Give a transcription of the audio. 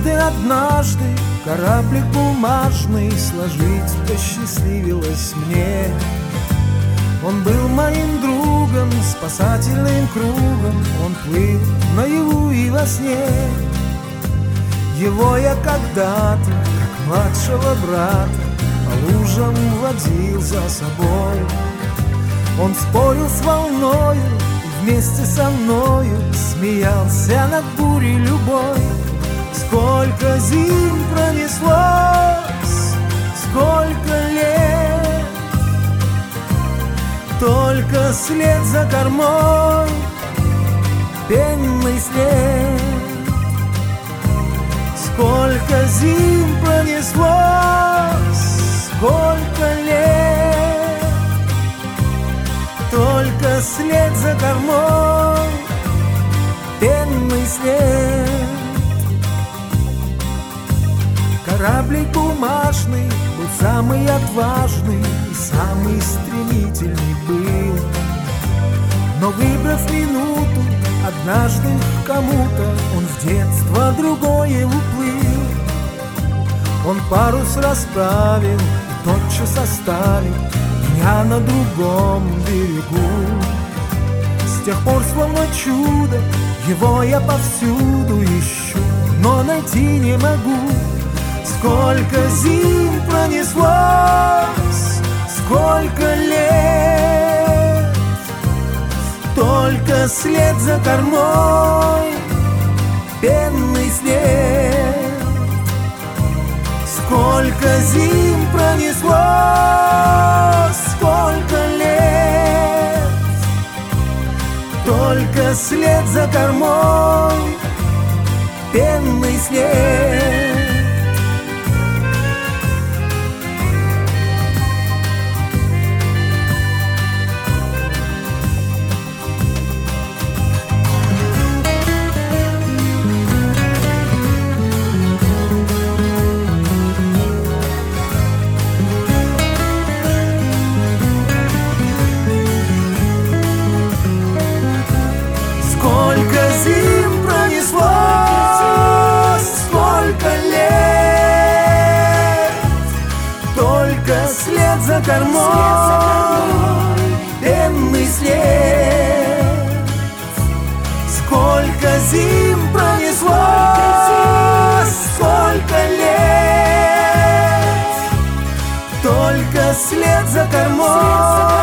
однажды кораблик бумажный сложить посчастливилось мне. Он был моим другом, спасательным кругом, он плыл наяву и во сне. Его я когда-то, как младшего брата, по лужам водил за собой. Он спорил с волною и вместе со мною смеялся над бурей любой. Сколько зим пронеслось, сколько лет, только след за кормой, пенный след. Сколько зим пронеслось, сколько лет, только след за кормой, пенный след. Кораблик бумажный был самый отважный и самый стремительный был. Но выбрав минуту, однажды кому-то он в детство другое уплыл. Он парус расправил и тотчас оставил меня на другом берегу. С тех пор словно чудо его я повсюду ищу, но найти не могу. Сколько зим пронеслось, сколько лет, только след за кормой, пенный след. Сколько зим пронеслось, сколько лет, только след за кормой, пенный след. Сколько зим пронеслось, сколько лет, только след за кормой, пенный след. Сколько зим пронеслось, сколько лет, только след за кормой,